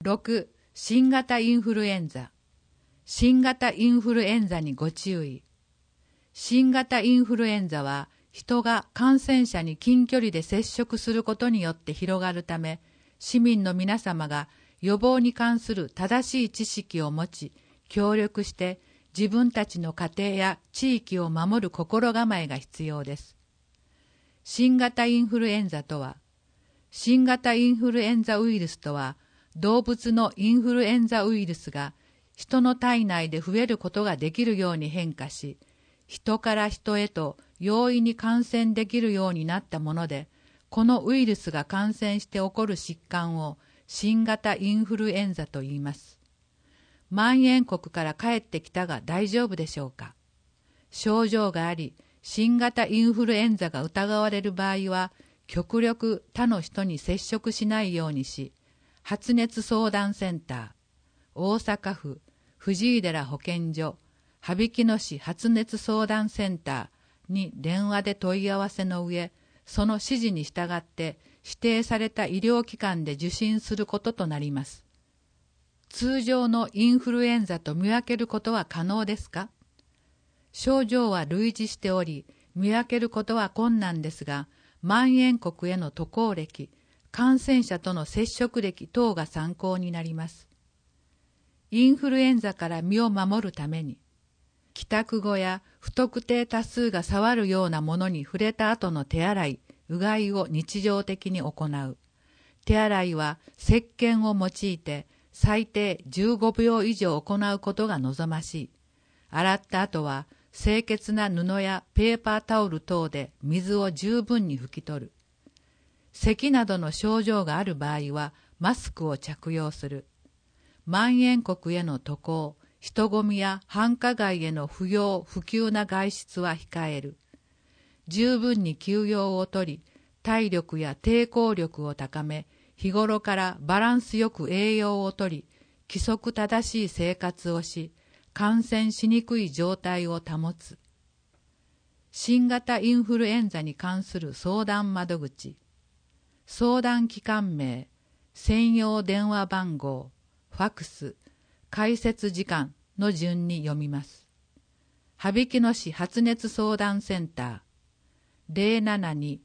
6. 新型インフルエンザ。新型インフルエンザにご注意。新型インフルエンザは人が感染者に近距離で接触することによって広がるため、市民の皆様が予防に関する正しい知識を持ち、協力して自分たちの家庭や地域を守る心構えが必要です。新型インフルエンザとは、新型インフルエンザウイルスとは、動物のインフルエンザウイルスが人の体内で増えることができるように変化し、人から人へと容易に感染できるようになったもので、このウイルスが感染して起こる疾患を新型インフルエンザと言います。蔓延国から帰ってきたが大丈夫でしょうか。症状があり、新型インフルエンザが疑われる場合は、極力他の人に接触しないようにし、発熱相談センター、大阪府藤井寺保健所、羽曳野市発熱相談センターに電話で問い合わせの上、その指示に従って指定された医療機関で受診することとなります。通常のインフルエンザと見分けることは可能ですか？症状は類似しており、見分けることは困難ですが、蔓延国への渡航歴、感染者との接触歴等が参考になります。インフルエンザから身を守るために、帰宅後や不特定多数が触るようなものに触れた後の手洗い、うがいを日常的に行う。手洗いは石鹸を用いて最低15秒以上行うことが望ましい。洗った後は清潔な布やペーパータオル等で水を十分に拭き取る。咳などの症状がある場合はマスクを着用する。蔓延国への渡航、人混みや繁華街への不要不急な外出は控える。十分に休養をとり、体力や抵抗力を高め、日頃からバランスよく栄養をとり、規則正しい生活をし、感染しにくい状態を保つ。新型インフルエンザに関する相談窓口。相談機関名、専用電話番号、ファクス、開設時間の順に読みます。羽曳野市発熱相談センター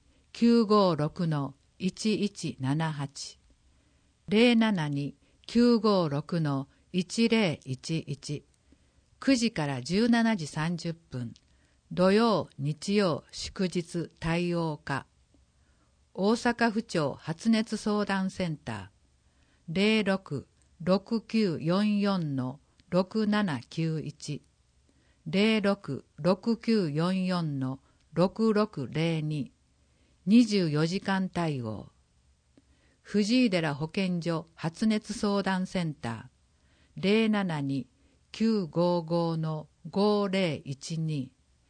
072-956-1178 072-956-1011 9時から17時30分土曜、日曜、祝日対応課大阪府庁発熱相談センター 066944-6791 066944-6602 24時間対応藤井寺保健所発熱相談センター 072-955-5012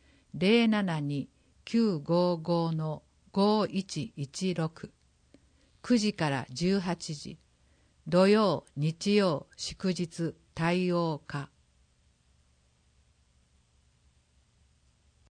072-955-5116 9時から18時土曜、日曜、祝日対応課